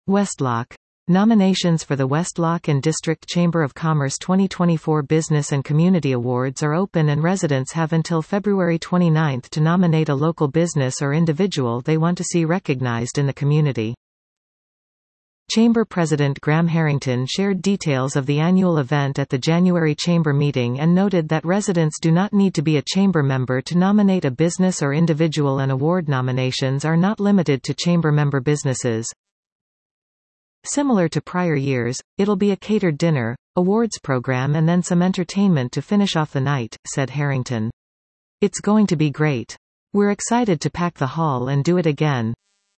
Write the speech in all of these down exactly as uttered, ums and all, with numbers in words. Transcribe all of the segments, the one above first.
Westlock. Nominations for the Westlock and District Chamber of Commerce twenty twenty-four Business and Community Awards are open, and residents have until February twenty-ninth to nominate a local business or individual they want to see recognized in the community. Chamber President Graham Harrington shared details of the annual event at the January Chamber meeting and noted that residents do not need to be a Chamber member to nominate a business or individual, and award nominations are not limited to Chamber member businesses. Similar to prior years, it'll be a catered dinner, awards program and then some entertainment to finish off the night, said Harrington. It's going to be great. We're excited to pack the hall and do it again.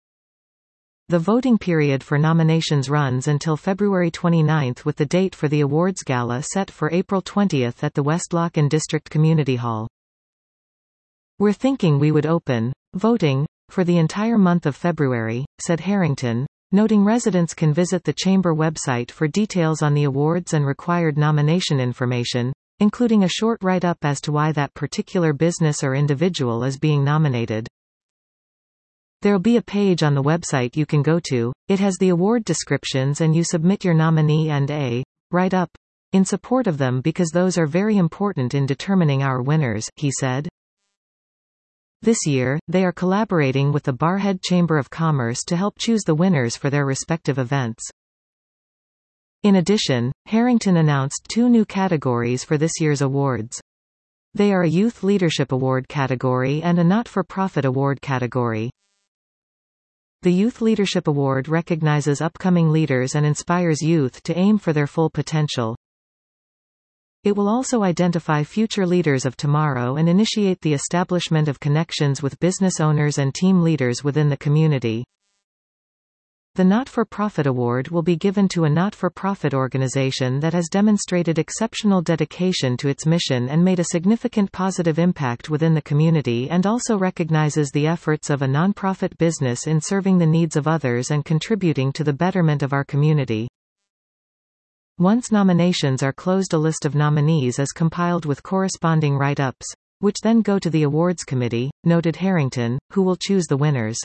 The voting period for nominations runs until February twenty-ninth, with the date for the awards gala set for April twentieth at the Westlock and District Community Hall. We're thinking we would open voting for the entire month of February, said Harrington, noting residents can visit the Chamber website for details on the awards and required nomination information, including a short write-up as to why that particular business or individual is being nominated. There'll be a page on the website you can go to. It has the award descriptions and you submit your nominee and a write-up in support of them, because those are very important in determining our winners, he said. This year, they are collaborating with the Barrhead Chamber of Commerce to help choose the winners for their respective events. In addition, Harrington announced two new categories for this year's awards. They are a Youth Leadership Award category and a Not-for-Profit Award category. The Youth Leadership Award recognizes upcoming leaders and inspires youth to aim for their full potential. It will also identify future leaders of tomorrow and initiate the establishment of connections with business owners and team leaders within the community. The Not-for-Profit Award will be given to a not-for-profit organization that has demonstrated exceptional dedication to its mission and made a significant positive impact within the community, and also recognizes the efforts of a nonprofit business in serving the needs of others and contributing to the betterment of our community. Once nominations are closed, a list of nominees is compiled with corresponding write-ups, which then go to the awards committee, noted Harrington, who will choose the winners.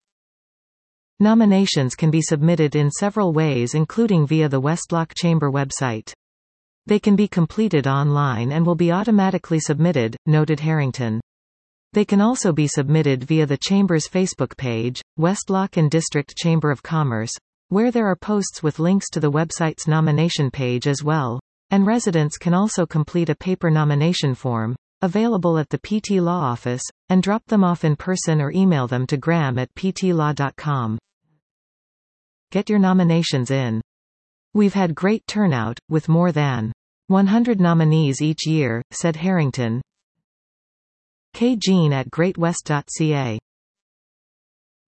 Nominations can be submitted in several ways, including via the Westlock Chamber website. They can be completed online and will be automatically submitted, noted Harrington. They can also be submitted via the Chamber's Facebook page, Westlock and District Chamber of Commerce, where there are posts with links to the website's nomination page as well, and residents can also complete a paper nomination form, available at the P T Law office, and drop them off in person or email them to graham at p t law dot com. Get your nominations in. We've had great turnout, with more than one hundred nominees each year, said Harrington. K. Jean at great west dot c a